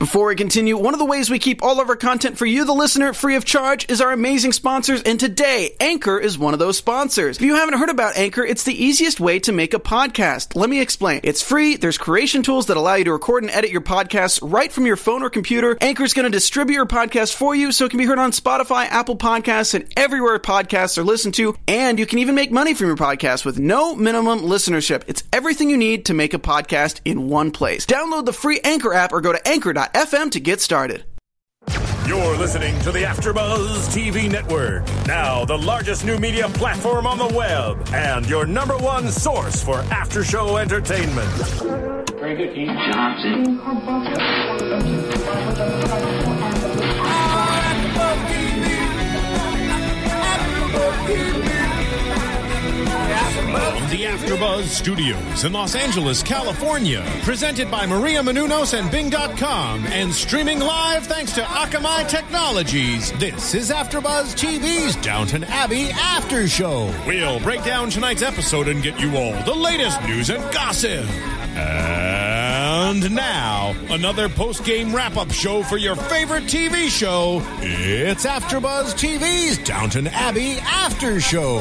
Before we continue, one of the ways we keep all of our content for you, the listener, free of charge is our amazing sponsors, and today, Anchor is one of those sponsors. If you haven't heard about Anchor, it's the easiest way to make a podcast. Let me explain. It's free, there's creation tools that allow you to record and edit your podcasts right from your phone or computer. Anchor's going to distribute your podcast for you so it can be heard on Spotify, Apple Podcasts, and everywhere podcasts are listened to, and you can even make money from your podcast with no minimum listenership. It's everything you need to make a podcast in one place. Download the free Anchor app or go to anchor.fm to get started. You're listening to the AfterBuzz TV Network, now the largest new media platform on the web, and your number one source for after-show entertainment. Very good, Dean Johnson. From the AfterBuzz Studios in Los Angeles, California, presented by Maria Menounos and Bing.com, and streaming live thanks to Akamai Technologies. This is AfterBuzz TV's Downton Abbey After Show. We'll break down tonight's episode and get you all the latest news and gossip. And now, another post-game wrap-up show for your favorite TV show. It's AfterBuzz TV's Downton Abbey After Show.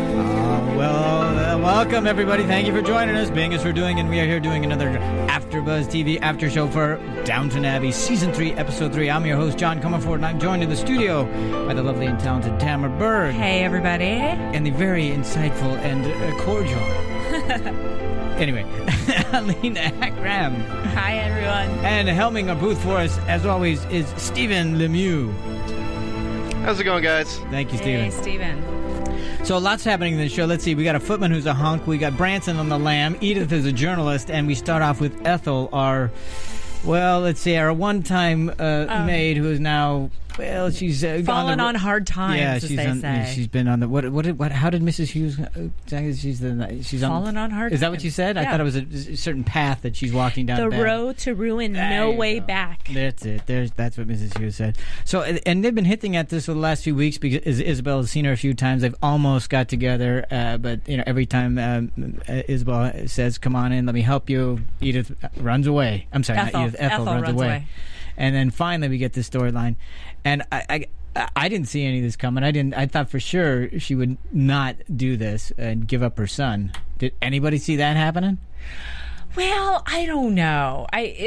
Welcome everybody. Thank you for joining us. Bing is for doing, and we are here doing another AfterBuzz TV After Show for Downton Abbey Season 3, Episode 3. I'm your host, John Comerford, and I'm joined in the studio by the lovely and talented Tamara Berg. Hey, everybody. And the very insightful and cordial... Anyway, Aline Akram. Hi, everyone. And helming our booth for us, as always, is Stephen Lemieux. How's it going, guys? Thank you, Stephen. Hey, Stephen. So lots happening in the show. Let's see. We got a footman who's a hunk. We got Branson on the lam. Edith is a journalist. And we start off with Ethel, our one-time maid who is now... Well, she's fallen on hard times. Yeah, she's been on the what? How did Mrs. Hughes? She's fallen on hard. Is that what you said? Yeah. I thought it was a certain path that she's walking down. The road to ruin, no way back. That's it. That's what Mrs. Hughes said. So, and they've been hinting at this for the last few weeks because Isabel has seen her a few times. They've almost got together, but every time Isabel says, "Come on in, let me help you," Edith runs away. I'm sorry, not Edith. Ethel runs away. And then finally we get this storyline, and I didn't see any of this coming. I thought for sure she would not do this and give up her son. Did anybody see that happening? Well, I don't know.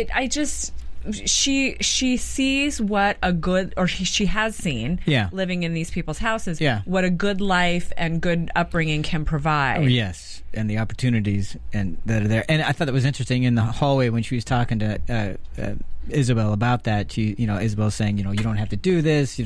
She sees what a good, or she has seen, living in these people's houses, what a good life and good upbringing can provide. Oh, yes, and the opportunities and that are there. And I thought it was interesting in the hallway when she was talking to Isabel about that. Isabel saying, you don't have to do this. He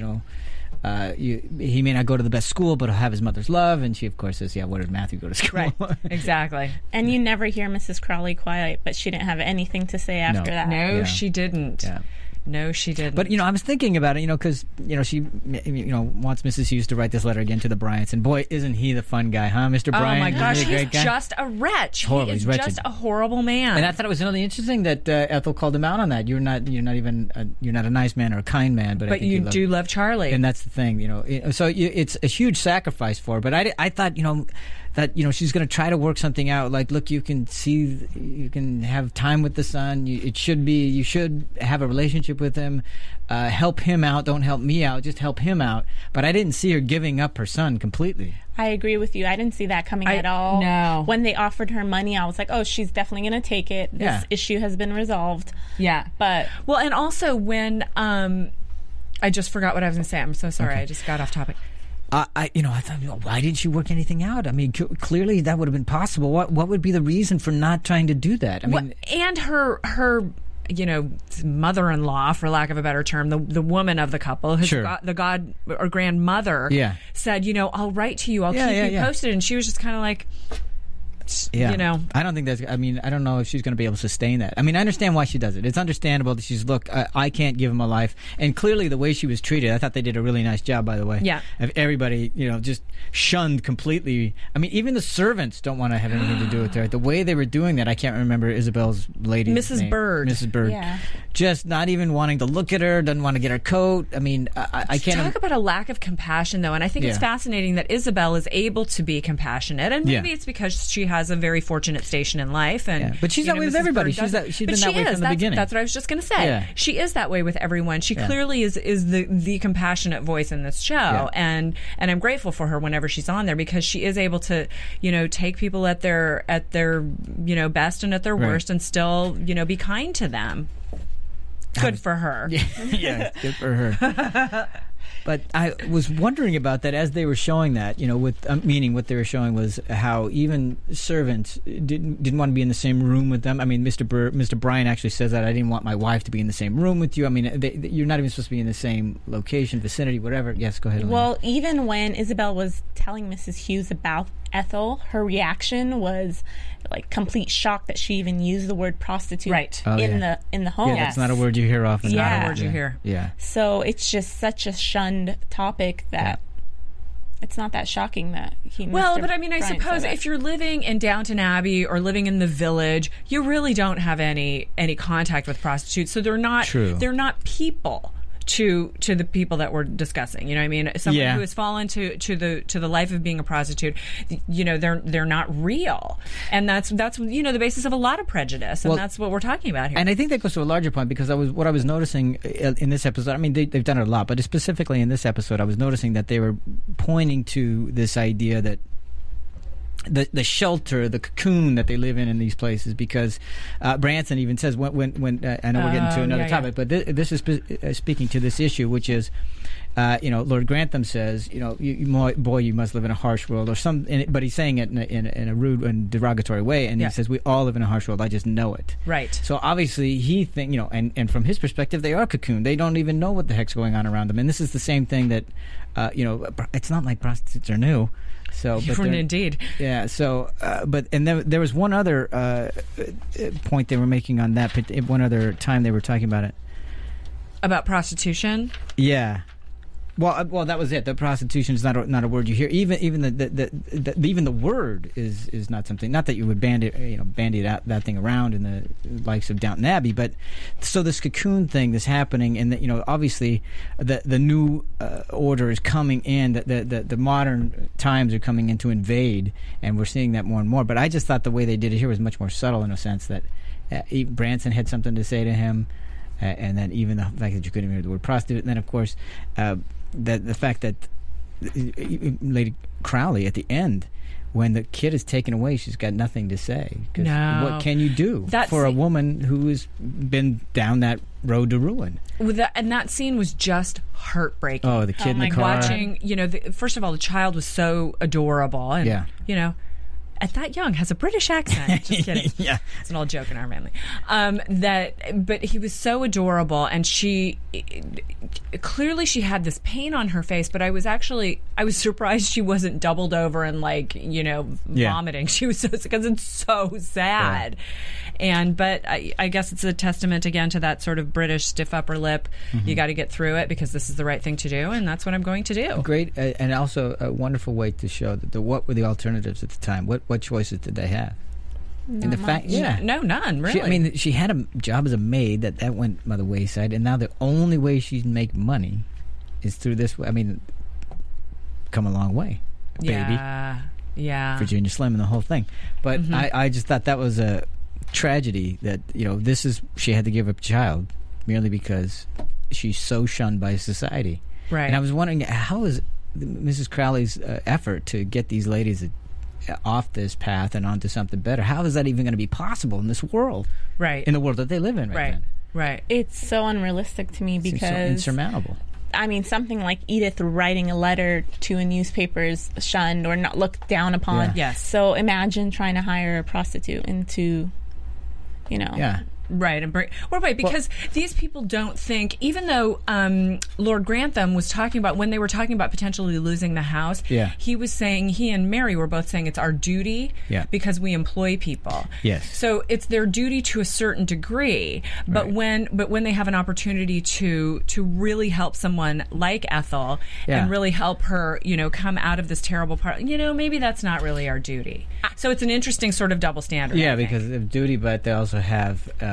may not go to the best school, but he'll have his mother's love. And she, of course, says, where did Matthew go to school? Right, exactly. And you never hear Mrs. Crawley quiet, but she didn't have anything to say after that. No, she didn't. Yeah. No, she didn't. But, I was thinking about it, because, she, wants Mrs. Hughes to write this letter again to the Bryants. And, boy, isn't he the fun guy, huh, Mr. Bryant? Oh, my gosh, he's just a wretch. Horrible. He's wretched. just a horrible man. And I thought it was really interesting that Ethel called him out on that. You're not a nice man or a kind man. But I think you do love Charlie. And that's the thing, So it's a huge sacrifice for her. But I thought, that she's going to try to work something out. Like, look, you can have time with the son. You should have a relationship with him. Help him out. Don't help me out. Just help him out. But I didn't see her giving up her son completely. I agree with you. I didn't see that coming at all. No. When they offered her money, I was like, oh, she's definitely going to take it. This issue has been resolved. Yeah. But well, and also when I just forgot what I was going to say. I'm so sorry. Okay. I just got off topic. I thought, why didn't she work anything out? I mean, clearly that would have been possible. What would be the reason for not trying to do that? I mean, and her mother-in-law, for lack of a better term, the woman of the couple, the god or grandmother, said, I'll write to you, I'll keep you posted, and she was just kind of like, I don't think I don't know if she's going to be able to sustain that. I mean, I understand why she does it. It's understandable that she's, look, I can't give him a life. And clearly the way she was treated, I thought they did a really nice job, by the way. Yeah. Of everybody, just shunned completely. I mean, even the servants don't want to have anything to do with her. The way they were doing that, I can't remember Isabel's lady's Mrs. name. Bird. Mrs. Bird. Yeah. Just not even wanting to look at her, doesn't want to get her coat. I mean, I can't... Talk about a lack of compassion, though. And I think it's fascinating that Isabel is able to be compassionate. And maybe it's because she has has a very fortunate station in life, and but she's that way with everybody. She's been that way from the beginning. That's what I was just going to say. Yeah. She is that way with everyone. She clearly is the compassionate voice in this show, and I'm grateful for her whenever she's on there, because she is able to take people at their best and at their worst, and still be kind to them. Good for her. Yeah, good for her. But I was wondering about that as they were showing that, meaning what they were showing was how even servants didn't want to be in the same room with them. I mean, Mr. Bryan actually says that I didn't want my wife to be in the same room with you. I mean, you're not even supposed to be in the same location, vicinity, whatever. Yes, go ahead, Elena. Well, even when Isabel was telling Mrs. Hughes about Ethel, her reaction was like complete shock that she even used the word prostitute in the home. Yeah, that's not a word you hear often. Not a word you hear. Yeah. So it's just such a shunned topic that it's not that shocking that he. Well, but I mean, I suppose if you're living in Downton Abbey or living in the Village, you really don't have any contact with prostitutes, so they're not people to the people that we're discussing. You know what I mean? Someone who has fallen to the life of being a prostitute, they're not real. And that's the basis of a lot of prejudice, and that's what we're talking about here. And I think that goes to a larger point, because what I was noticing in this episode, I mean, they've done it a lot, but specifically in this episode, I was noticing that they were pointing to this idea that the shelter, the cocoon that they live in these places, because Branson even says when I know we're getting to another topic, but this is speaking to this issue, which is Lord Grantham says you must live in a harsh world, or but he's saying it in a rude and derogatory way, and he says we all live in a harsh world. I just know it. Right. So obviously he and from his perspective, they are cocoon. They don't even know what the heck's going on around them, and this is the same thing that it's not like prostitutes are new. So, indeed. Yeah. So, and there was one other point they were making on that. One other time they were talking about it. About prostitution. Yeah. Well, that was it. The prostitution is not a word you hear. Even the word is not something. Not that you would bandy out that thing around in the likes of Downton Abbey, but so this cocoon thing that's happening, and obviously the new order is coming in. The modern times are coming in to invade, and we're seeing that more and more. But I just thought the way they did it here was much more subtle, in a sense that Branson had something to say to him, and then even the fact that you couldn't hear the word prostitute, and then of course. The fact that Lady Crowley at the end, when the kid is taken away, she's got nothing to say. No. What can you do for a woman who has been down that road to ruin? And that scene was just heartbreaking. Oh, the kid in the car. Watching, first of all, the child was so adorable. And, at that young, has a British accent. Just kidding. Yeah. It's an old joke in our family. But he was so adorable, and clearly she had this pain on her face, but I was surprised she wasn't doubled over and vomiting. She was because it's so sad. Yeah. But I guess it's a testament again to that sort of British stiff upper lip. Mm-hmm. You got to get through it because this is the right thing to do, and that's what I'm going to do. Great, and also a wonderful way to show that what were the alternatives at the time? What choices did they have? And the fact, no, none really. She had a job as a maid that went by the wayside, and now the only way she can make money is through this. I mean, come a long way, baby. Yeah. Virginia Slim and the whole thing. But I just thought that was a tragedy that she had to give up a child merely because she's so shunned by society. Right. And I was wondering, how is Mrs. Crowley's effort to get these ladies off this path and onto something better? How is that even going to be possible in this world? Right. In the world that they live in right now. Right. It's so unrealistic to me because... It's so insurmountable. I mean, something like Edith writing a letter to a newspaper is shunned or not looked down upon. Yeah. Yes. So imagine trying to hire a prostitute into, Yeah. Right, because these people don't think, even though Lord Grantham was talking about, when they were talking about potentially losing the house, he was saying, he and Mary were both saying it's our duty because we employ people. Yes. So it's their duty to a certain degree, but when they have an opportunity to really help someone like Ethel and really help her, come out of this terrible part, maybe that's not really our duty. So it's an interesting sort of double standard. Yeah, because of duty, but they also have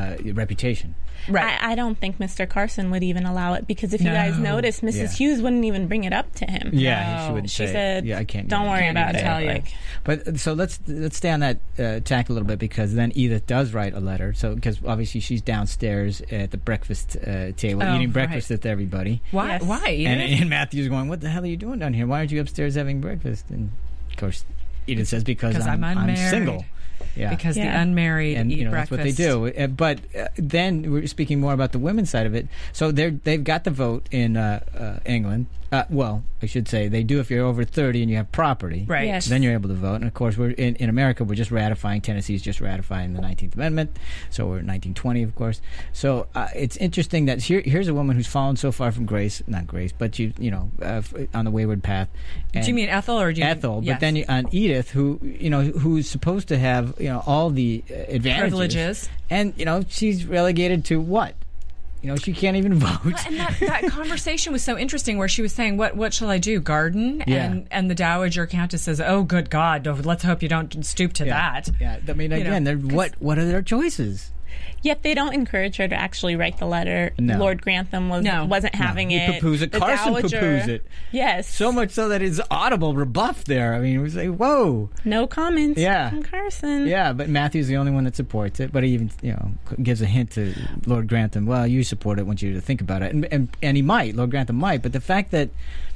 reputation. Right. I don't think Mr. Carson would even allow it because if you guys notice, Mrs. Hughes wouldn't even bring it up to him. Yeah, she wouldn't say. She said, "I can't. Don't worry about it." But so let's stay on that tack a little bit because then Edith does write a letter. So because obviously she's downstairs at the breakfast table eating breakfast with everybody. Why? Yes. Why? And Matthew's going, "What the hell are you doing down here? Why aren't you upstairs having breakfast?" And of course, Edith says, "Because I'm single." Yeah. Because the unmarried eat breakfast. That's what they do. But then we're speaking more about the women's side of it. So they've got the vote in England. Well, I should say they do if you're over 30 and you have property. Right. Yes. Then you're able to vote. And, of course, we're in America, we're just ratifying. Tennessee's just ratifying the 19th Amendment. So we're in 1920, of course. So it's interesting that here's a woman who's fallen so far from grace. Not grace, but, on the wayward path. And do you mean Ethel or do you Ethel, mean, but then on Edith, who's supposed to have all the advantages, privileges, and she's relegated to what? She can't even vote. Well, and that conversation was so interesting, where she was saying, "What shall I do? Garden?" Yeah. And the Dowager Countess says, "Oh, good God! Let's hope you don't stoop to that." Yeah, I mean, again, what are their choices? Yet they don't encourage her to actually write the letter. No. Lord Grantham wasn't having it. He poo-poos it. Carson poo-poos it. Yes. So much so that it's audible rebuff there. I mean, it was like, whoa. No comments from Carson. Yeah, but Matthew's the only one that supports it. But he even, gives a hint to Lord Grantham, well, you support it, I want you to think about it. And he might, Lord Grantham might, but the fact that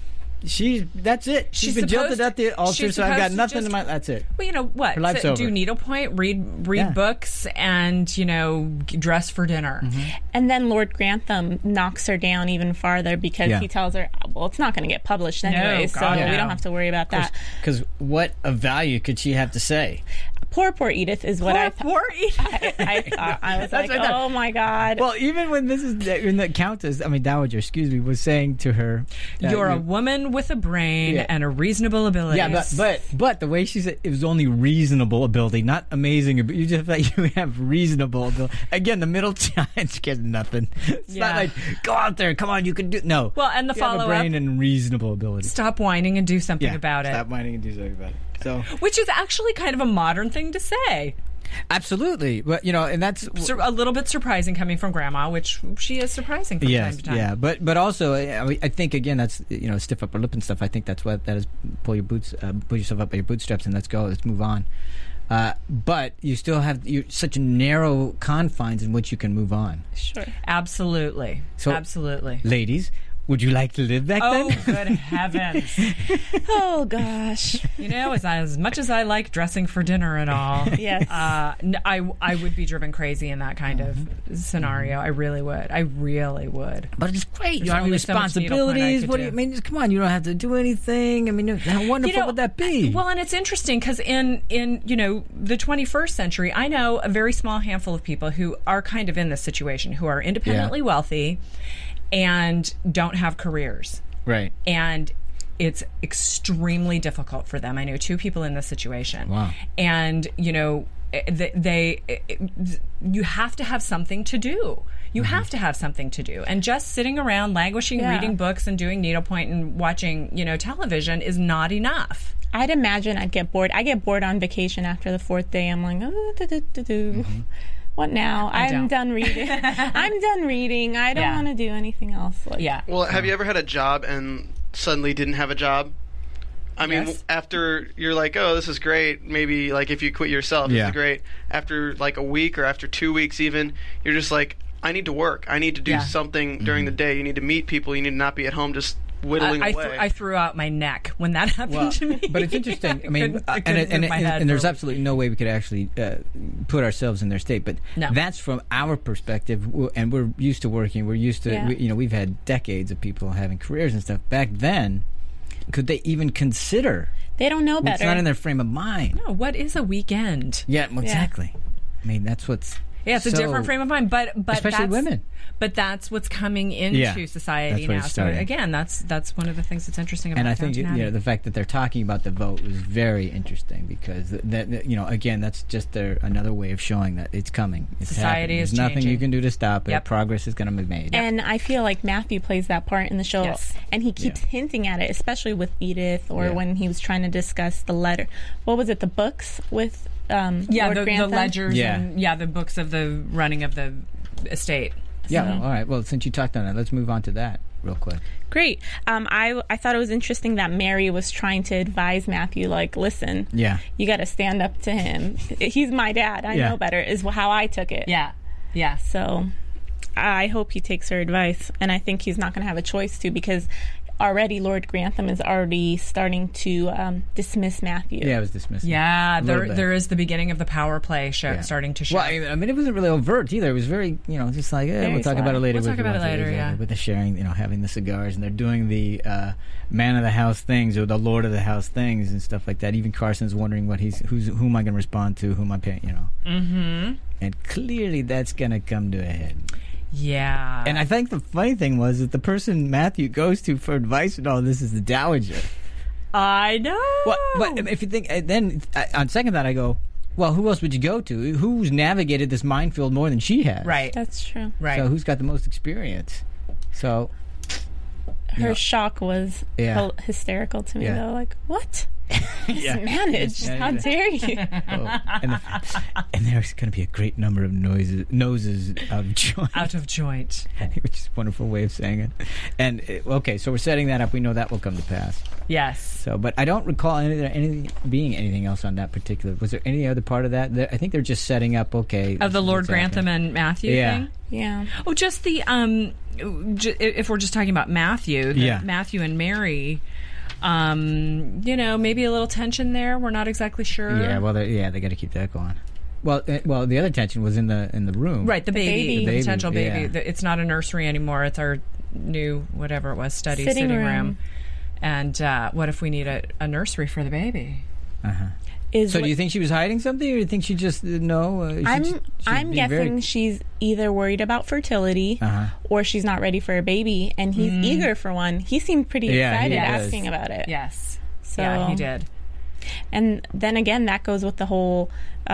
that's it. She's been jilted at the altar, so I've got nothing in my. That's it. Well, you know what? Her life's over. Do needlepoint, read books, and dress for dinner. Mm-hmm. And then Lord Grantham knocks her down even farther because he tells her, "Well, it's not going to get published anyway, we don't have to worry about that." Because what of value could she have to say? Poor Edith is what I thought. Poor Edith. I thought. I was like, oh my God. Well, even when the Countess, Dowager, was saying to her, "You're a woman with a brain and a reasonable ability." Yeah, but the way she said it was only reasonable ability, not amazing. But you have reasonable ability. Again, the middle child gets nothing. It's not like go out there, come on, you can do. No. Well, and the follow up, brain and reasonable ability. Stop whining and do something about it. Stop whining and do something about it. So, which is actually kind of a modern thing to say. Absolutely, but and that's a little bit surprising coming from Grandma, which she is surprising from time to time. Yeah, but also I think again that's stiff upper lip and stuff. I think that's what that is. Pull yourself up by your bootstraps and let's go. Let's move on. But you still have such narrow confines in which you can move on. Sure, absolutely. So, absolutely, ladies. Would you like to live back then? Oh, good heavens. Oh, gosh. As much as I like dressing for dinner and all, yes. I would be driven crazy in that kind of scenario. I really would. But it's great. You have responsibilities. What do you mean? Come on, you don't have to do anything. How wonderful would that be? Well, and it's interesting because in the 21st century, I know a very small handful of people who are kind of in this situation, who are independently wealthy and don't have careers. Right. And it's extremely difficult for them. I know 2 people in this situation. Wow. And, you have to have something to do. You have to have something to do. And just sitting around languishing, reading books and doing needlepoint and watching, television is not enough. I'd imagine I'd get bored. I get bored on vacation after the 4th day. I'm like, mm-hmm. What now? I'm done reading. I don't want to do anything else. Well, have you ever had a job and suddenly didn't have a job? I mean, after you're like, oh, this is great. Maybe like if you quit yourself, this is great. After like a week or after 2 weeks even, you're just like, I need to work. I need to do something during the day. You need to meet people. You need to not be at home just whittling away. I threw out my neck when that happened to me. But it's interesting. I mean, and there's absolutely no way we could actually put ourselves in their state. But that's from our perspective, and we're used to working. We're used to, we've had decades of people having careers and stuff. Back then, could they even consider? They don't know better. It's not in their frame of mind. No, what is a weekend? Yeah, exactly. I mean, that's what's. Yeah, it's a different frame of mind, but especially women. But that's what's coming into society now. So again, that's one of the things that's interesting about. And I think the fact that they're talking about the vote was very interesting because again, that's just another way of showing that it's coming. It's society is changing. There's nothing you can do to stop it. Yep. Progress is going to be made. And I feel like Matthew plays that part in the show, and he keeps hinting at it, especially with Edith, or when he was trying to discuss the letter. What was it? The books with. The ledgers and the books of the running of the estate. Yeah. All right. Well, since you talked on it, let's move on to that real quick. Great. I thought it was interesting that Mary was trying to advise Matthew, like, listen, you got to stand up to him. He's my dad. I know better, is how I took it. Yeah. Yeah. So I hope he takes her advice, and I think he's not going to have a choice to, because already Lord Grantham is already starting to dismiss Matthew. Yeah, it was dismissed. Yeah, there is the beginning of the power play starting to show. Well, I mean, it wasn't really overt either. It was very, just like, we'll talk about it later. We'll talk about it later, yeah. With the sharing, having the cigars, and they're doing the man of the house things or the lord of the house things and stuff like that. Even Carson's wondering who am I going to respond to, who am I paying, Mm-hmm. And clearly that's going to come to a head. Yeah. And I think the funny thing was that the person Matthew goes to for advice and all this is the Dowager. I know. Well, but if you think, then on second thought, I go, well, who else would you go to? Who's navigated this minefield more than she has? Right. That's true. Right. So who's got the most experience? So her shock was hysterical to me, though. Like, what? Mismanaged. How dare you? And there's going to be a great number of noses out of joint. Out of joint. Which is a wonderful way of saying it. And, okay, so we're setting that up. We know that will come to pass. Yes. So, but I don't recall anything else on that particular. Was there any other part of that? I think they're just setting up, of the Lord Grantham and Matthew thing? Yeah. Oh, just the, if we're just talking about Matthew, Matthew and Mary... maybe a little tension there. We're not exactly sure. Yeah, well, they got to keep that going. Well, the other tension was in the room. Right, the baby. The potential baby. Yeah. It's not a nursery anymore. It's our new whatever it was sitting room. And what if we need a nursery for the baby? So do you think she was hiding something, or do you think she just I'm guessing she's either worried about fertility or she's not ready for a baby, and he's eager for one. He seemed pretty excited asking about it. Yes. So, yeah, he did. And then again, that goes with the whole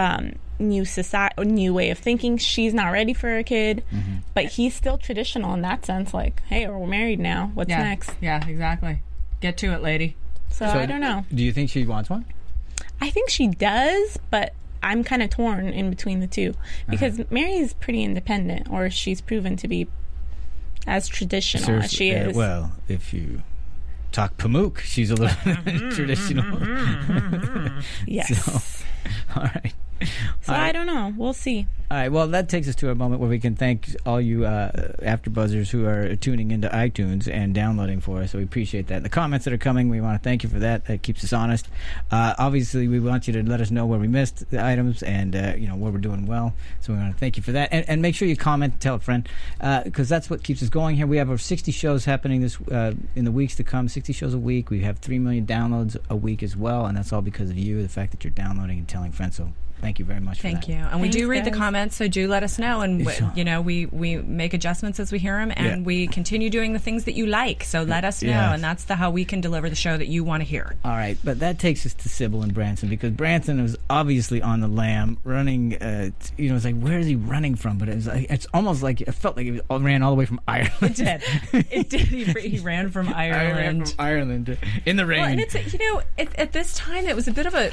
new way of thinking. She's not ready for a kid, but he's still traditional in that sense. Like, hey, we're married now. What's next? Yeah, exactly. Get to it, lady. So I don't know. Do you think she wants one? I think she does, but I'm kind of torn in between the two, because Mary's pretty independent, or she's proven to be as traditional as she is. Well, if you talk Pamuk, she's a little traditional. Yes. So, all right. So I don't know. We'll see. All right. Well, that takes us to a moment where we can thank all you AfterBuzzers who are tuning into iTunes and downloading for us. So we appreciate that. The comments that are coming, we want to thank you for that. That keeps us honest. Obviously, we want you to let us know where we missed the items and where we're doing well. So we want to thank you for that. And make sure you comment, tell a friend, because that's what keeps us going here. We have over 60 shows happening this in the weeks to come. 60 shows a week. We have 3 million downloads a week as well, and that's all because of you, the fact that you're downloading and telling friends. So thank you very much for that. Thank you. And we do read the comments, so do let us know. And, we make adjustments as we hear them, and we continue doing the things that you like. So let us know, and that's how we can deliver the show that you want to hear. All right. But that takes us to Sybil and Branson, because Branson was obviously on the lam, running, it's like, where is he running from? But it's almost like, it felt like he ran all the way from Ireland. It did. It did. He ran from Ireland. In the rain. Well, and it's, at this time, it was a bit of a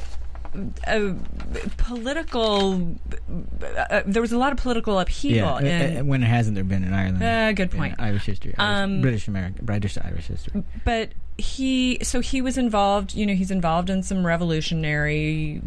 political there was a lot of political upheaval when hasn't there been in Ireland? Good point. Irish history, British Irish history. But he was involved, he's involved in some revolutionary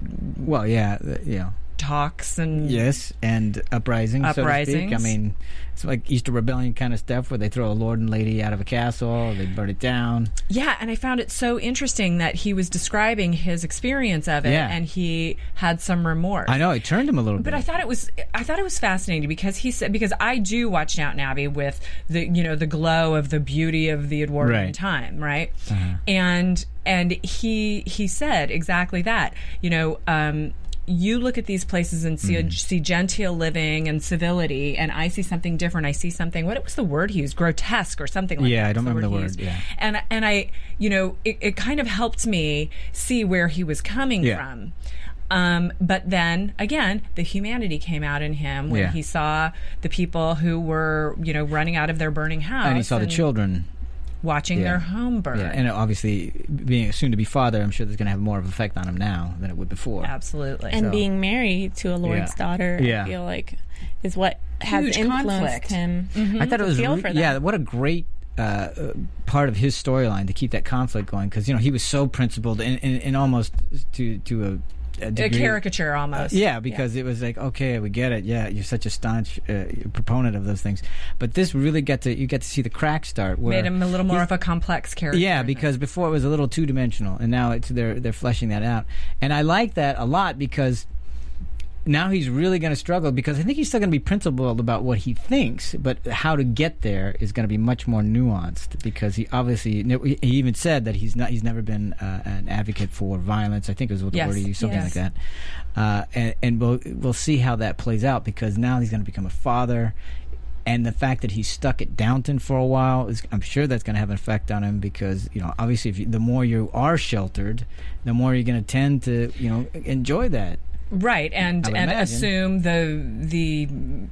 talks and and uprisings, so to speak. I mean, it's like Easter Rebellion kind of stuff where they throw a lord and lady out of a castle, they burn it down. Yeah, and I found it so interesting that he was describing his experience of it, and he had some remorse. I know, it turned him a little bit. But I thought it was fascinating because I do watch Downton Abbey with the the glow of the beauty of the Edwardian time, right? And he said exactly that. You look at these places and see genteel living and civility, and I see something different. I see something. What was the word he used? Grotesque or something like that. Yeah, I don't remember the word. Yeah, and I, it kind of helped me see where he was coming from. But then again, the humanity came out in him when he saw the people who were running out of their burning house, and he saw the children. watching their home burn. Yeah, and obviously, being a soon-to-be father, I'm sure that's going to have more of an effect on him now than it would before. Absolutely. And being married to a Lord's daughter, I feel like, is what has influenced him. Mm-hmm. I thought it was what a great part of his storyline to keep that conflict going, because he was so principled and almost to a caricature almost. Because it was like, okay, we get it. Yeah, you're such a staunch proponent of those things, but this really get to see the cracks start. Where made him a little more of a complex character. Yeah, because before it was a little too dimensional, and now they're fleshing that out, and I like that a lot because now he's really going to struggle, because I think he's still going to be principled about what he thinks, but how to get there is going to be much more nuanced, because he even said that he's never been an advocate for violence. I think it was what the word he used, something like that. And we'll see how that plays out, because now he's going to become a father. And the fact that he's stuck at Downton for a while, I'm sure that's going to have an effect on him, because obviously the more you are sheltered, the more you're going to tend to enjoy that. Right, and assume the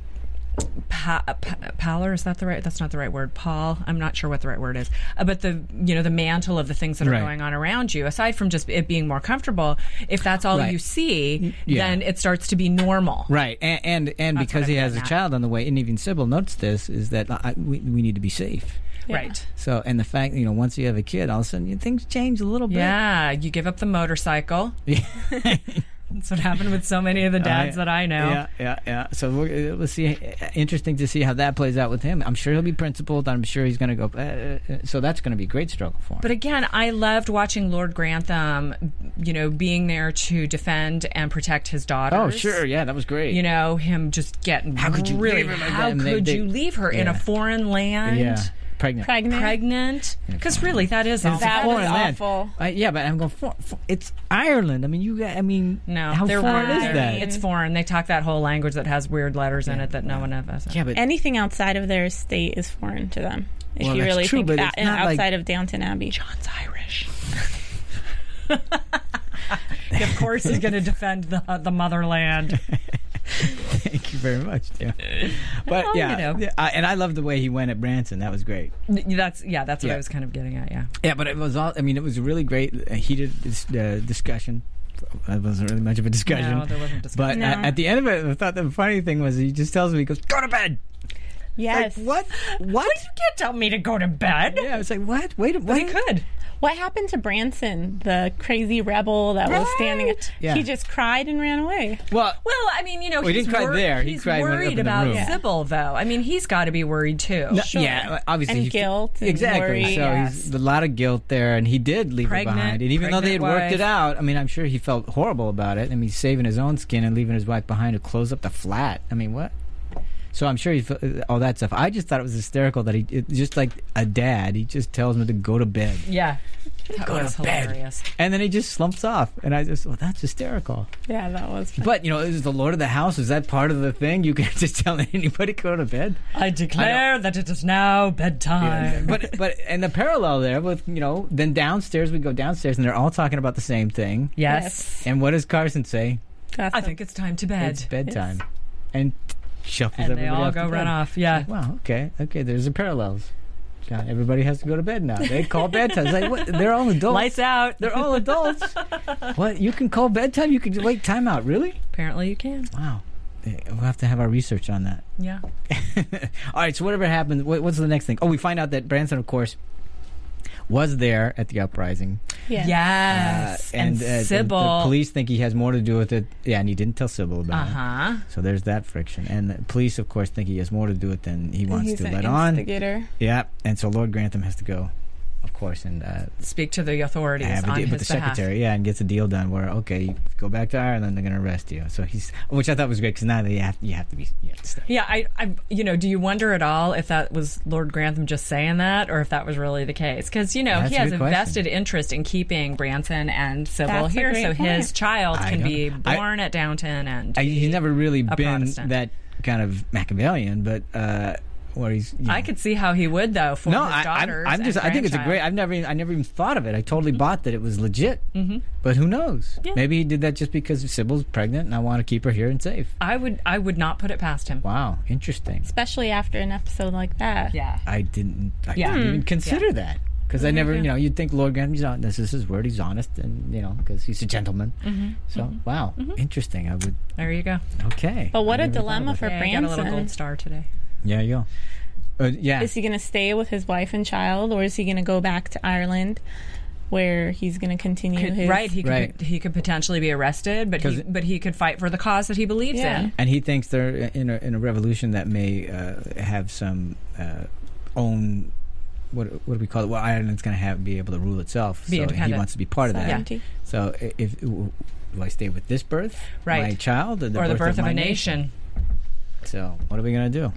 pallor, is that the right? That's not the right word. Paul, I'm not sure what the right word is. But the mantle of the things that are going on around you, aside from just it being more comfortable, if that's all you see, then it starts to be normal. Right, and because he has a child on the way, and even Sybil notes this, is that we need to be safe. Yeah. Right. So, and the fact, once you have a kid, all of a sudden things change a little bit. Yeah, you give up the motorcycle. That's what happened with so many of the dads that I know. Yeah. So we'll see. Interesting to see how that plays out with him. I'm sure he'll be principled. I'm sure he's going to go. So that's going to be a great struggle for him. But again, I loved watching Lord Grantham, being there to defend and protect his daughters. Oh, sure. Yeah, that was great. Him just getting how could you leave her like that? How could you leave her in a foreign land? Yeah. Pregnant? Because really, that is awful. That was awful. But I'm going. It's Ireland. No, how foreign is that? It's foreign. They talk that whole language that has weird letters in it that no one has. Yeah, but anything outside of their estate is foreign to them. If you really think that, outside of Downton Abbey, John's Irish. Of course, he's going to defend the motherland. Thank you very much. Yeah. But and I love the way he went at Branson. That was great. That's what I was kind of getting at. Yeah. Yeah, but it was all. It was a really great heated discussion. It wasn't really much of a discussion. No, there wasn't discussion. But at the end of it, I thought the funny thing was he just tells me, he goes, "Go to bed." Yes. Like, what? You can't tell me to go to bed. Yeah, I was like, what? Wait. He could. What happened to Branson, the crazy rebel that was standing? Yeah. He just cried and ran away. Well, he didn't cry there. He's cried worried about Sybil, though. He's got to be worried too. No, sure. Yeah, obviously. And guilt. And exactly. Worry. So he's a lot of guilt there, and he did leave her behind. And even though they had worked it out, I'm sure he felt horrible about it. He's saving his own skin and leaving his wife behind to close up the flat. What? So I'm sure all that stuff. I just thought it was hysterical that just like a dad, he just tells him to go to bed. Yeah. Go to bed. Hilarious. And then he just slumps off. And I just, that's hysterical. Yeah, that was fun. But, is the Lord of the House, is that part of the thing? You can't just tell anybody to go to bed? I declare that it is now bedtime. Yeah. But and the parallel there with, then downstairs, we go downstairs and they're all talking about the same thing. Yes. And what does Carson say? I think it's time to bed. It's bedtime. Yes. And shuffles everybody off. And they all go run off. Yeah. Like, wow, okay, there's the parallels. God, everybody has to go to bed now. They call bedtime. It's like, what? They're all adults. Lights out. They're all adults. What? You can call bedtime? You can wait time out? Really? Apparently you can. Wow. We'll have to have our research on that. Yeah. All right, so whatever happens, what's the next thing? Oh, we find out that Branson, of course, was there at the uprising. Yeah. Yes. And Sybil. The police think he has more to do with it. Yeah, and he didn't tell Sybil about it. So there's that friction. And the police, of course, think he has more to do with it than he wants to let on. He's an instigator. Yeah, and so Lord Grantham has to go, of course, and speak to the authorities on his behalf. With the secretary, and gets a deal done where, okay, you go back to Ireland, they're going to arrest you. So which I thought was great, because now you have to stay. Yeah, I do you wonder at all if that was Lord Grantham just saying that, or if that was really the case? Because, he has a vested interest in keeping Branson and Sybil here, so his child can be born at Downton, and he's never really been Protestant. That kind of Machiavellian, but where he's. I could see how he would though for his daughters. I think it's a great. I never even thought of it. I totally bought that it was legit. But who knows? Yeah. Maybe he did that just because Sybil's pregnant and I want to keep her here and safe. I would not put it past him. Wow, interesting. Especially after an episode like that. Yeah. I didn't even consider that. Because I never, you'd think Lord Graham, this is his word, he's honest, and, because he's a gentleman. So, wow, interesting. There you go. Okay. But what a dilemma for Branson. I got a little gold star today. Yeah, you go. Yeah. Is he going to stay with his wife and child, or is he going to go back to Ireland, where he's going to continue his... Right, he could potentially be arrested, but he could fight for the cause that he believes in. And he thinks they're in a revolution that may have some own... What do we call it? Well, Ireland's going to be able to rule itself. So he wants to be part of that. Yeah. So do I stay with this birth, my child, or the birth of a nation? So what are we going to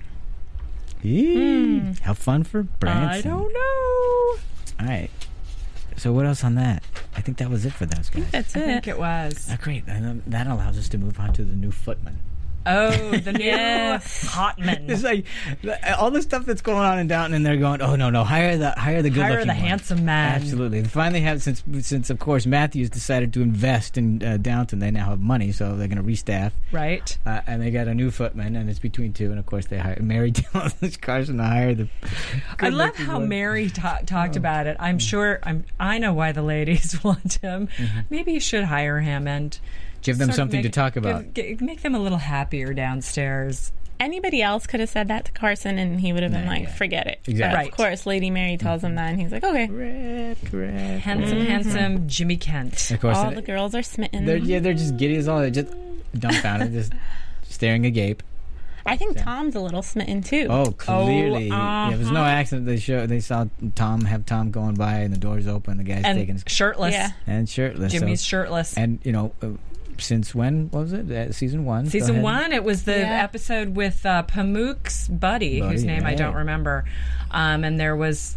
do? How fun for Branson. I don't know. All right. So what else on that? I think that was it for those guys. That's it. I think it was. Great. And that allows us to move on to the new footman. Oh, the new Hotman. It's like all the stuff that's going on in Downton, and they're going, "Oh no, hire the good-looking hire the handsome man." Absolutely. They finally have since of course Matthews decided to invest in Downton. They now have money, so they're going to restaff. Right. And they got a new footman, and it's between two. And of course they hired Mary tells Carson to hire the. I love how Mary talked about it. I'm sure. I know why the ladies want him. Maybe you should hire him and. Give them something to talk about. Make them a little happier downstairs. Anybody else could have said that to Carson, and he would have been like, forget it. Exactly. But of course, Lady Mary tells him that, and he's like, okay. Correct. Handsome Jimmy Kent. Of course, all the girls are smitten. They're just giddy as all. They're just dumbfounded, just staring agape. I think Tom's a little smitten, too. Oh, clearly. There's no accident. They saw Tom going by, and the door's open, the guy's taking his... shirtless. Yeah. And shirtless. Jimmy's shirtless. And, since when was it? Season 1? Season 1. It was the episode with Pamuk's buddy, whose name I don't remember. And there was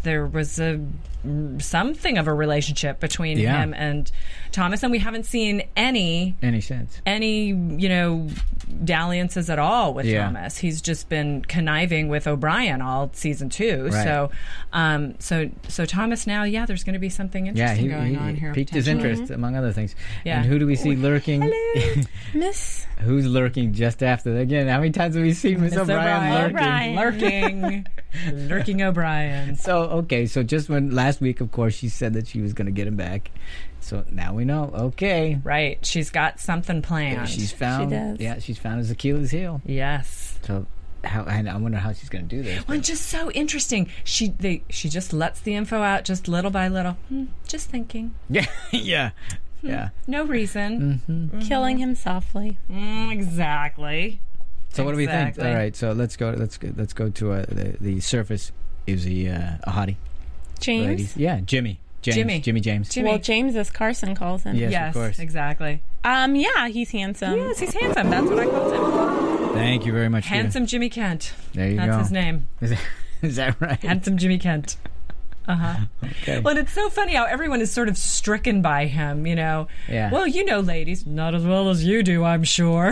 something of a relationship between him and Thomas, and we haven't seen any dalliances at all with Thomas. He's just been conniving with O'Brien all season 2. Right. So Thomas now, there's going to be something interesting going on here. Piqued his interest, among other things. Yeah. And who do we see lurking? Hello, Miss. Who's lurking just after that? Again, how many times have we seen Miss O'Brien lurking O'Brien? So just when last week, of course, she said that she was going to get him back. So now we know. Okay, right? She's got something planned. Yeah, she's found. She does. Yeah, she's found his Achilles heel. Yes. So I wonder how she's going to do this. Well, just so interesting. She just lets the info out just little by little. Just thinking. Yeah. No reason. Killing him softly. Exactly. So what do we think? All right. So let's go to the surface. Is he a hottie? James. Ladies. Yeah, Jimmy James. Well, James, as Carson calls him. Yes, of course. Exactly. Yeah, he's handsome. Yes, he's handsome. That's what I called him. Thank you very much. Handsome Jimmy Kent. There you go. That's his name. Is that right? Handsome Jimmy Kent. Okay. Well, it's so funny how everyone is sort of stricken by him, Yeah. Well, ladies, not as well as you do, I'm sure.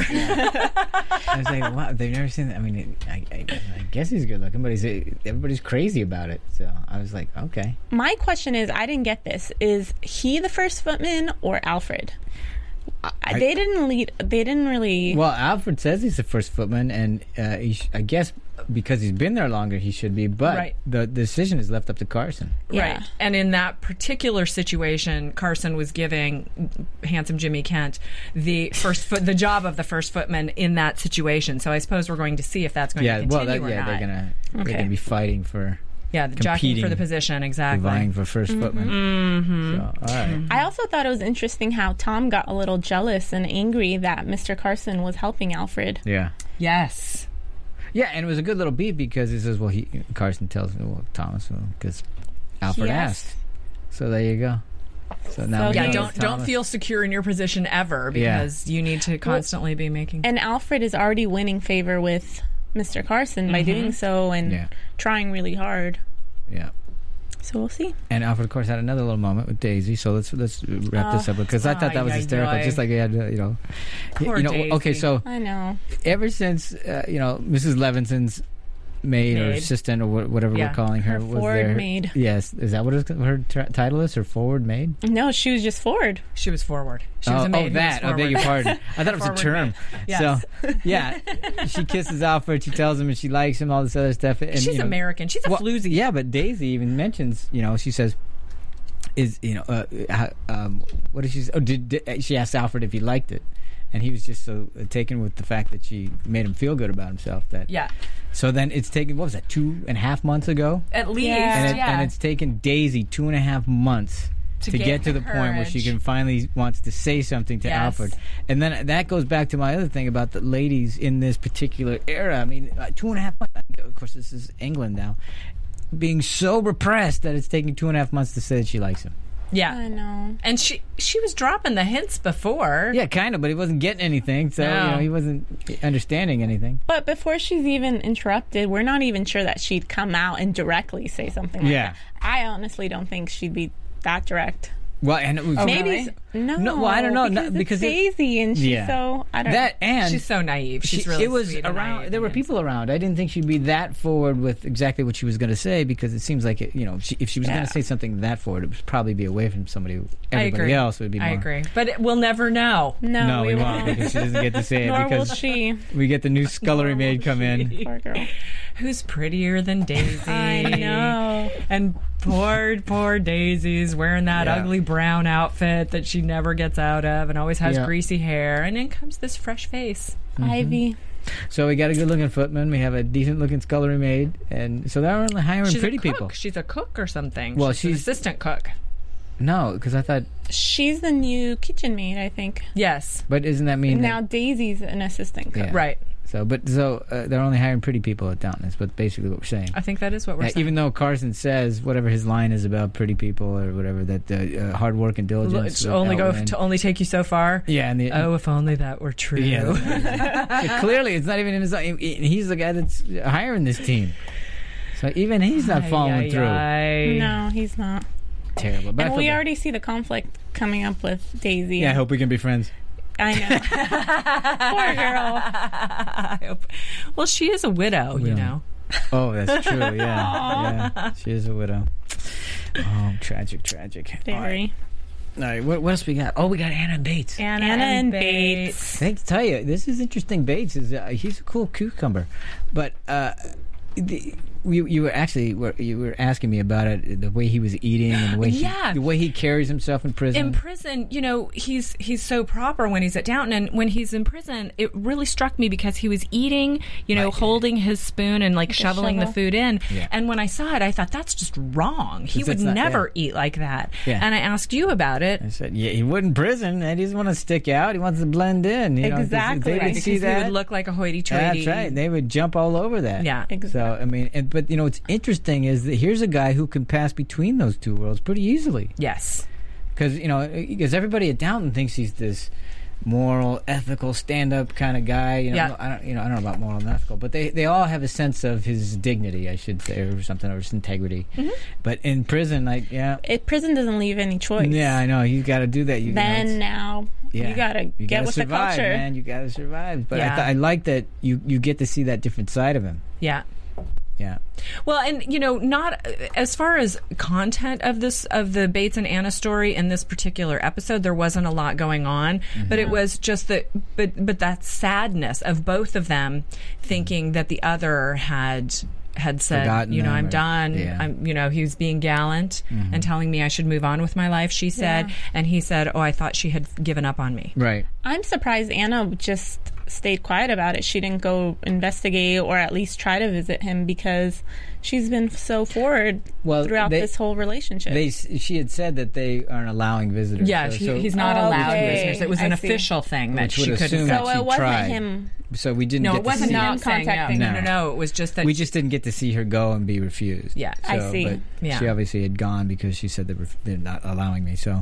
I was like, wow, they've never seen that. I mean, I guess he's good looking, but everybody's crazy about it. So I was like, okay. My question is, I didn't get this. Is he the first footman or Alfred? They didn't really. Well, Alfred says he's the first footman, and I guess because he's been there longer, he should be. But the decision is left up to Carson. Right. And in that particular situation, Carson was giving handsome Jimmy Kent the job of the first footman in that situation. So I suppose we're going to see if that's going to continue or not. They're gonna be fighting for. Yeah, jockeying for the position, exactly. Vying for first footman. Mm-hmm. So, all right. I also thought it was interesting how Tom got a little jealous and angry that Mr. Carson was helping Alfred. Yeah. Yes. Yeah, and it was a good little beat because he says, Carson tells me, Thomas, because Alfred asked. So there you go. So now don't feel secure in your position ever because you need to constantly be making. And Alfred is already winning favor with Mr. Carson by doing so and trying really hard. Yeah. So we'll see. And Alfred, of course, had another little moment with Daisy. So let's wrap this up because I thought that was hysterical. Just like he had, Poor Daisy. Okay, so I know. Ever since Mrs. Levinson's maid or assistant or whatever we're calling her. Her forward maid. Yes. Is that what her title is? Her forward maid? No, she was just forward. She was forward. She was a maid. Oh, that. I beg your pardon. I thought it was a term. Yes. So, yeah. She kisses Alfred. She tells him and she likes him, all this other stuff. And, she's American. She's a floozy. Yeah, but Daisy even mentions, she says, what did she say? Oh, she asked Alfred if he liked it. And he was just so taken with the fact that she made him feel good about himself. So then it's taken, what was that, 2.5 months ago? At least, and it's taken Daisy 2.5 months to get to the point where she can finally wants to say something to Alfred. And then that goes back to my other thing about the ladies in this particular era. I mean, 2.5 months. Of course, this is England now. Being so repressed that it's taking 2.5 months to say that she likes him. Yeah, I know. And she was dropping the hints before. Yeah, kind of, but he wasn't getting anything, so he wasn't understanding anything. But before she's even interrupted, we're not even sure that she'd come out and directly say something like that. I honestly don't think she'd be that direct. Well, and it was maybe no. Well, I don't know because it's Daisy, and she's so I don't know. And she's so naive. She's really it was sweet around. There were people around. I didn't think she'd be that forward with exactly what she was going to say because it seems like if she was going to say something that forward, it would probably be away from somebody. Everybody else would be. More. I agree, but we'll never know. No, we won't because she doesn't get to say Nor it because will she. We get the new scullery maid come in. Poor girl. Who's prettier than Daisy? I know. And poor Daisy's wearing that ugly brown outfit that she never gets out of and always has greasy hair. And in comes this fresh face. Mm-hmm. Ivy. So we got a good-looking footman. We have a decent-looking scullery maid. And so they're only hiring pretty people. She's a cook or something. Well, she's an assistant cook. No, because I thought... She's the new kitchen maid, I think. Yes. But doesn't that mean... Now Daisy's an assistant cook. Yeah. Right. So they're only hiring pretty people at Downton. That's basically what we're saying. I think that is what we're saying. Even though Carson says whatever his line is about pretty people or whatever, that hard work and diligence only take you so far. Yeah. And if only that were true. Yeah. Clearly, it's not even in his. He's the guy that's hiring this team. So even he's not following through. No, he's not. Terrible. But and we already see the conflict coming up with Daisy. Yeah, I hope we can be friends. I know. Poor girl. Well, she is a widow, you know. Oh, that's true. Yeah. She is a widow. Oh, tragic. Very. All right. What else we got? Oh, we got Anna and Bates. Anna and Bates. I have to tell you, this is interesting. Bates is he's a cool cucumber, but you were asking me about it, the way he was eating and the way he carries himself in prison. In prison, he's so proper when he's at Downton, and when he's in prison, it really struck me because he was eating, holding his spoon and shoveling the food in. Yeah. And when I saw it, I thought that's just wrong. He would never eat like that. Yeah. And I asked you about it. I said, he would in prison. And he doesn't want to stick out. He wants to blend in. Exactly. They would see that. He would look like a hoity-toity. That's right. They would jump all over that. Yeah. Exactly. So but what's interesting is that here's a guy who can pass between those two worlds pretty easily. Yes. Because everybody at Downton thinks he's this moral, ethical, stand-up kind of guy. I don't know about moral and ethical, but they all have a sense of his dignity, I should say, or something, or his integrity. Mm-hmm. But in prison, prison doesn't leave any choice. Yeah, I know. You got to do that. You got to get with survive, the culture, man. You got to survive. But I like that you get to see that different side of him. Yeah. Yeah. Well, and not as far as content of the Bates and Anna story in this particular episode, there wasn't a lot going on, but it was just but that sadness of both of them thinking that the other had said, I'm done. Yeah. He was being gallant and telling me I should move on with my life, she said. Yeah. And he said, I thought she had given up on me. Right. I'm surprised Anna just stayed quiet about it. She didn't go investigate or at least try to visit him because she's been so forward throughout this whole relationship. She had said that they aren't allowing visitors. Yeah, he's not allowing visitors. It was an official thing that she could. So it wasn't him. So we didn't. No, it wasn't him contacting. No. It was just that we just didn't get to see her go and be refused. Yeah, I see. But she obviously had gone because she said they're not allowing me. So.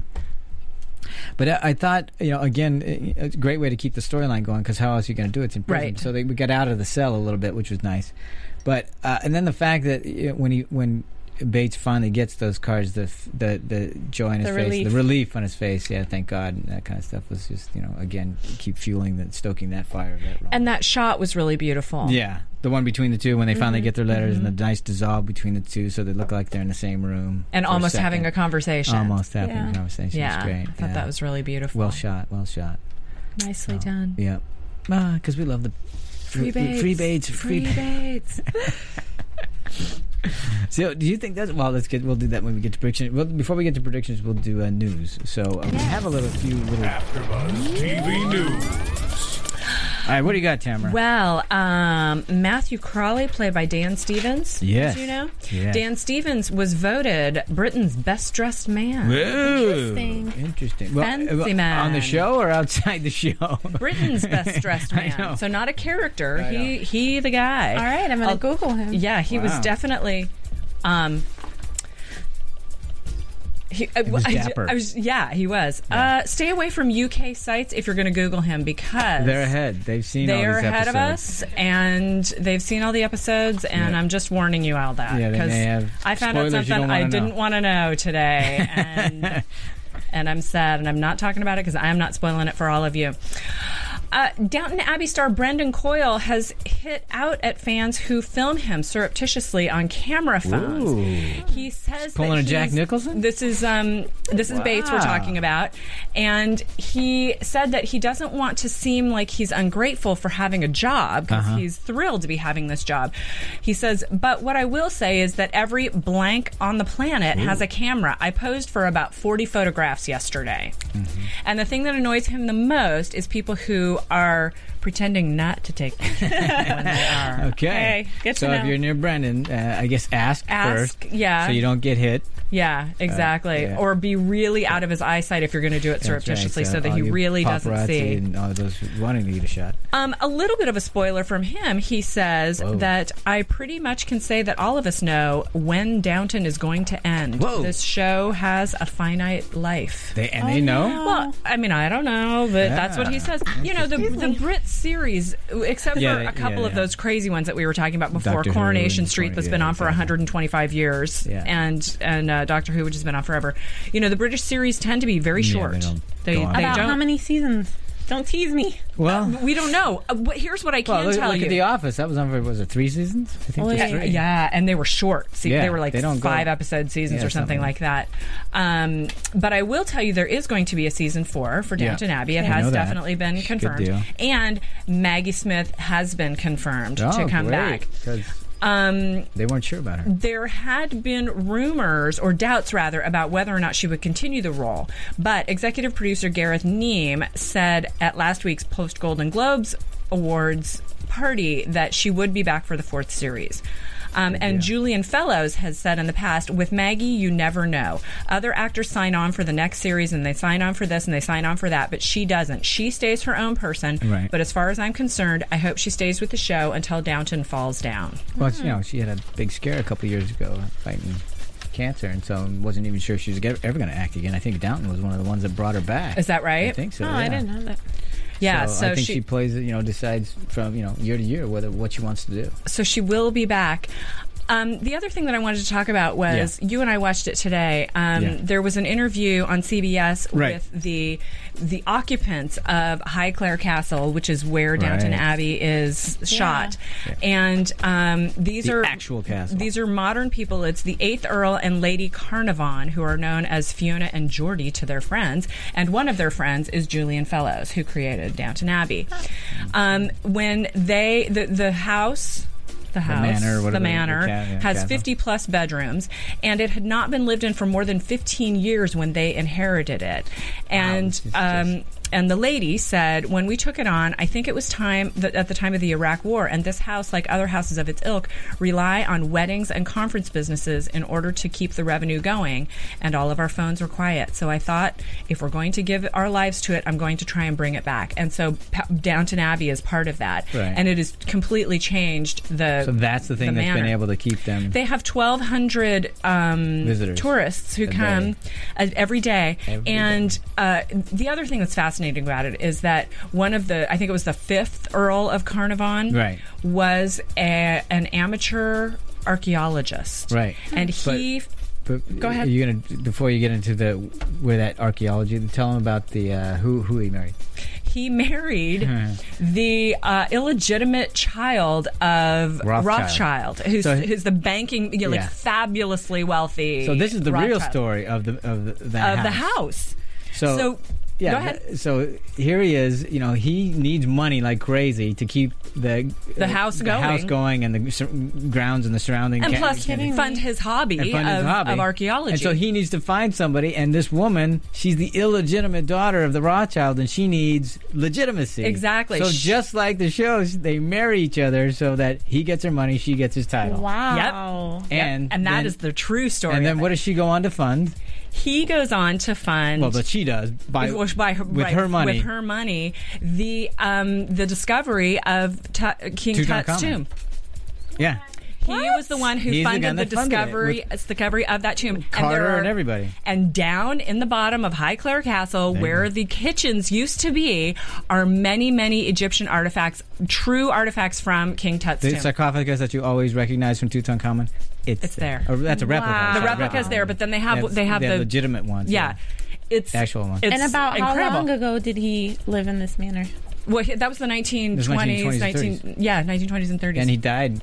But I thought, again, it's a great way to keep the storyline going because how else are you going to do it? It's in prison. Right. So we got out of the cell a little bit, which was nice. But and then the fact that when Bates finally gets those cards, the joy on his face, the relief on his face. Yeah, thank God. And that kind of stuff was just, again, keep stoking that fire of that romance. And that shot was really beautiful. Yeah, the one between the two when they finally get their letters and the nice dissolve between the two, so they look like they're in the same room and almost having a conversation. Almost having a conversation. Yeah, was great. I thought that was really beautiful. Well shot. Nicely done. Yeah, because we love the free Bates. So, do you think that's... Well, we'll do that when we get to predictions. Well, before we get to predictions, we'll do news. So, we have a few little... AfterBuzz TV News. All right, what do you got, Tamara? Well, Matthew Crawley, played by Dan Stevens. Yes. Do you know? Yes. Dan Stevens was voted Britain's best-dressed man. Whoa. Interesting. Well, Fancy man. On the show or outside the show? Britain's best-dressed man. So not a character. He the guy. All right, I'm going to Google him. Yeah, he was definitely... He was dapper. He was. Yeah. Stay away from UK sites if you're going to Google him, because they're ahead. They've seen all these episodes. They are ahead of us, and they've seen all the episodes, and I'm just warning you all that. Yeah, they may have I found out something I didn't want to know today, and and I'm sad, and I'm not talking about it because I'm not spoiling it for all of you. Downton Abbey star Brendan Coyle has hit out at fans who film him surreptitiously on camera phones. Ooh. He says pulling a Jack Nicholson. This is Bates we're talking about, and he said that he doesn't want to seem like he's ungrateful for having a job, because he's thrilled to be having this job. He says, but what I will say is that every blank on the planet has a camera. I posed for about 40 photographs yesterday, and the thing that annoys him the most is people who are pretending not to take pictures when they are. Okay. So if you're near Brendan, I guess ask first. Yeah. So you don't get hit. Yeah, exactly. Or be really out of his eyesight if you're going to do it surreptitiously, so that he really doesn't see. And all those wanting to get a shot. A little bit of a spoiler from him. He says that I pretty much can say that all of us know when Downton is going to end. This show has a finite life. They know? Well, I mean, I don't know, but that's what he says. You know, the Brit series, except for a couple of those crazy ones that we were talking about before, Coronation Street, that's been on for 125 years, and Doctor Who, which has been on forever. You know, the British series tend to be very short. They don't. How many seasons? Don't tease me. Well, we don't know. Here's what I can tell you. Look at The Office. That was on for, was it 3 seasons? I think just 3. Yeah, and they were short. See, they were like 5-episode seasons or something like that. But I will tell you, there is going to be a season 4 for Downton Abbey. It has definitely been confirmed. And Maggie Smith has been confirmed to come back. They weren't sure about her. There had been rumors, or doubts rather, about whether or not she would continue the role. But executive producer Gareth Neame said at last week's post-Golden Globes Awards party that she would be back for the 4th series. And Julian Fellows has said in the past, with Maggie, you never know. Other actors sign on for the next series, and they sign on for this, and they sign on for that, but she doesn't. She stays her own person, but as far as I'm concerned, I hope she stays with the show until Downton falls down. Well, you know, she had a big scare a couple years ago fighting cancer, and so wasn't even sure she was ever going to act again. I think Downton was one of the ones that brought her back. Is that right? I think so. I didn't know that. Yeah, so I think she plays, decides from year to year what she wants to do. So she will be back. The other thing that I wanted to talk about was you and I watched it today. There was an interview on CBS with the occupants of Highclere Castle, which is where Downton Abbey is shot, and these are actual castle. These are modern people. It's the 8th Earl and Lady Carnarvon, who are known as Fiona and Geordie to their friends, and one of their friends is Julian Fellows, who created Downton Abbey. When the house. The manor has 50-plus bedrooms, and it had not been lived in for more than 15 years when they inherited it. And and the lady said, when we took it on, I think it was time at the time of the Iraq War, and this house, like other houses of its ilk, rely on weddings and conference businesses in order to keep the revenue going, and all of our phones were quiet. So I thought, if we're going to give our lives to it, I'm going to try and bring it back. And so Downton Abbey is part of that. And it has completely changed the So that's the thing that's been able to keep them. They have 1,200 visitors, tourists who come every day. And the other thing that's fascinating about it is that one of I think it was the 5th Earl of Carnarvon, was an amateur archaeologist. Right. And he... But go ahead. Before you get into where that archaeology, tell him about the who he married. He married the illegitimate child of Rothschild, who's the banking, like fabulously wealthy. So this is the Rothschild. real story of the house. So yeah, go ahead. So here he is. He needs money like crazy to keep the house going and the grounds and the surrounding. And plus, fund his hobby of archaeology. And so he needs to find somebody. And this woman, she's the illegitimate daughter of the Rothschild, and she needs legitimacy. Exactly. So just like the shows, they marry each other so that he gets her money, she gets his title. Wow. Yep. And that is the true story. And then what does she go on to fund? He goes on to fund. Well, but she does with her money. With her money, the discovery of King Tut's tomb. Yeah. He was the one who funded the discovery of that tomb. Carter and everybody. And down in the bottom of Highclere Castle, where the kitchens used to be, are many, many Egyptian artifacts, true artifacts from King Tut's tomb. The sarcophagus that you always recognize from Tutankhamun, it's there. That's a replica. Wow. The replica's there, but then they have the legitimate ones. Yeah. It's the actual ones. And about incredible. How long ago did he live in this manner? Well, that was the 1920s, 1920s and 30s. And he died.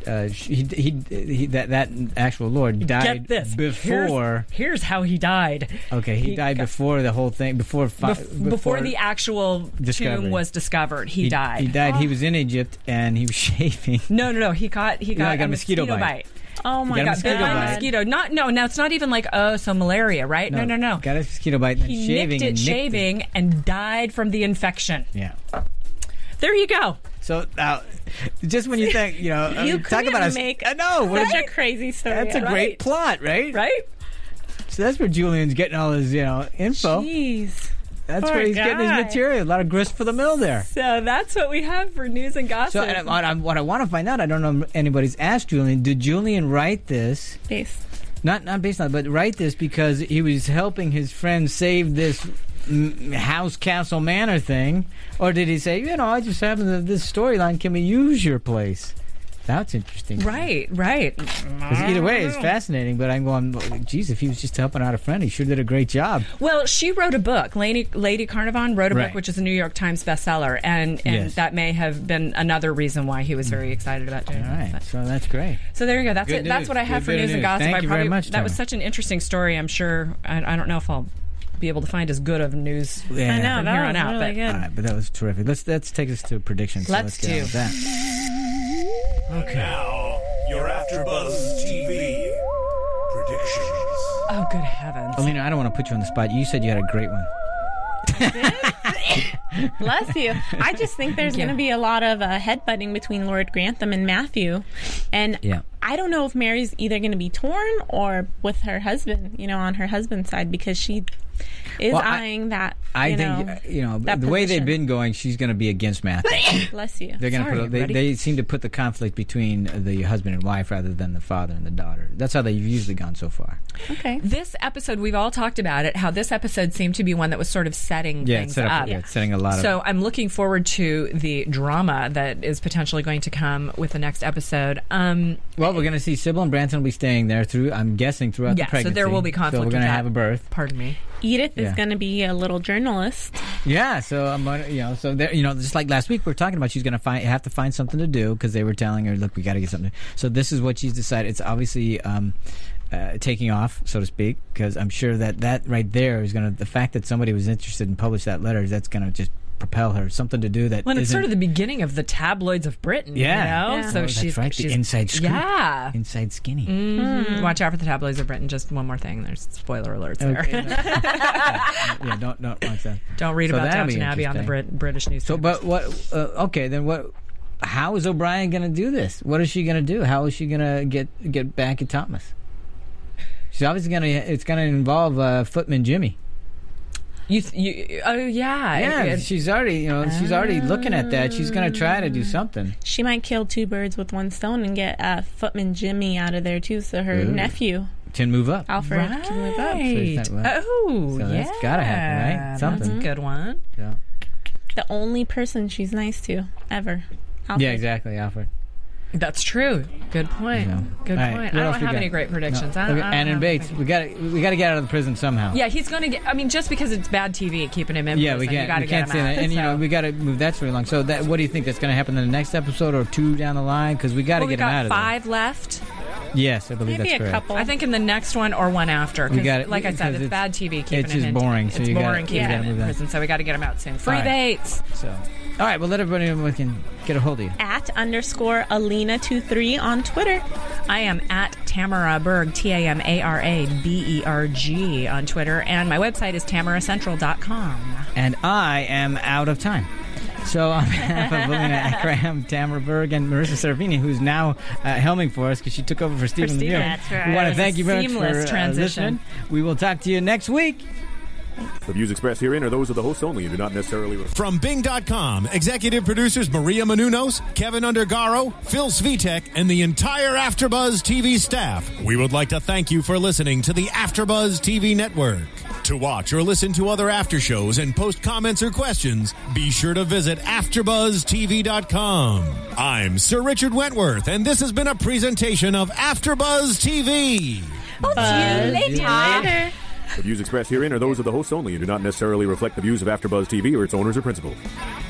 That actual Lord died before. Here's how he died. Okay, he died before the whole thing. Before the actual tomb was discovered, he died. He died. He was in Egypt and he was shaving. No. He got a mosquito bite. Oh my God! Bit by mosquito. Now it's not even like malaria, right? No. Got a mosquito bite. And he shaving and died from the infection. Yeah. There you go. So now, just when you think, you talk about make such a crazy story. That's a great plot, right? Right. So that's where Julian's getting all his, info. Jeez. That's where he's getting his material. A lot of grist for the mill there. So that's what we have for news and gossip. So and what I want to find out, I don't know if anybody's asked Julian, did Julian write this? Not based on it, but write this because he was helping his friend save this house, castle, manor thing? Or did he say, I just happened to this storyline, can we use your place? That's interesting. Right. Because either way, it's fascinating, but I'm going, geez, if he was just helping out a friend, he sure did a great job. Well, she wrote a book. Lady Carnarvon wrote a book, which is a New York Times bestseller, and that may have been another reason why he was very excited about doing it. All right, so that's great. So there you go. That's it. That's what I have for news and gossip. Thank you very much, that was such an interesting story. I'm sure, I don't know if I'll be able to find as good of news I know, from that here was on out. really good. All right, but that was terrific. Let's take us to predictions. Let's get on with that. Okay. Now, your AfterBuzz TV predictions. Oh, good heavens. Alina, I don't want to put you on the spot. You said you had a great one. Bless you. I just think there's going to be a lot of headbutting between Lord Grantham and Matthew. And I don't know if Mary's either going to be torn or with her husband, on her husband's side, because she is eyeing that. I think the way they've been going, she's going to be against Matthew. Bless you. They're going to they seem to put the conflict between the husband and wife rather than the father and the daughter. That's how they've usually gone so far. Okay. This episode, we've all talked about it. How this episode seemed to be one that was sort of setting things up. It's setting a lot of. So I'm looking forward to the drama that is potentially going to come with the next episode. Well, we're going to see Sybil and Branson will be staying there I'm guessing throughout the pregnancy. So there will be conflict. So we're going to have a birth. Pardon me. Edith is going to be a little journalist. Yeah, so I'm going so there, just like last week we were talking about, she's going to have to find something to do because they were telling her, look, we got to get something. So this is what she's decided. It's obviously taking off, so to speak, because I'm sure that right there is going to, the fact that somebody was interested and published that letter, that's going to just propel her, something to do that. Well, it's sort of the beginning of the tabloids of Britain, So she's right, the inside scoop. Yeah. Inside skinny. Mm-hmm. Watch out for the tabloids of Britain. Just one more thing. There's spoiler alerts there. Don't watch that. Don't read about Downton Abbey on the British news. So, but what? Okay, then what? How is O'Brien going to do this? What is she going to do? How is she going to get back at Thomas? She's obviously going to. It's going to involve Footman Jimmy. Yeah. She's already, she's already looking at that. She's going to try to do something. She might kill two birds with one stone and get Footman Jimmy out of there too, so her nephew can move up. Alfred can move up. So that's got to happen, right? Something. That's a good one. Yeah. The only person she's nice to ever. Alfred. Yeah, exactly, Alfred. That's true. Good point. Yeah. Good point. Right. I don't have any great predictions. No. Anand Bates, we got to get out of the prison somehow. Yeah, he's going to get. I mean, just because it's bad TV, keeping him in prison, we can't say that. And we got to move that story along. So, what do you think that's going to happen in the next episode or 2 down the line? Because we got to get him out of there. 5 left. Yes, I believe Maybe that's correct. Couple. I think in the next one or one after. Like I said, it's bad TV keeping him in. It's just boring. It's boring keeping him in prison, so we got to get him out soon. Free Bates. All right, well, let everybody know we can get a hold of you. @_Alina23 on Twitter. I am @Tamara Berg, TamaraBerg on Twitter, and my website is tamaracentral.com. And I am out of time. So on behalf of Alina Akram, Tamara Berg, and Marissa Serafini, who's now helming for us because she took over for Stephen Lemieux. That's right. We want to thank you very much for listening. We will talk to you next week. The views expressed herein are those of the hosts only and do not necessarily... From Bing.com, executive producers Maria Menounos, Kevin Undergaro, Phil Svitek, and the entire AfterBuzz TV staff, we would like to thank you for listening to the AfterBuzz TV network. To watch or listen to other after shows and post comments or questions, be sure to visit AfterBuzzTV.com. I'm Sir Richard Wentworth, and this has been a presentation of AfterBuzz TV. We'll see you later. The views expressed herein are those of the hosts only and do not necessarily reflect the views of AfterBuzz TV or its owners or principals.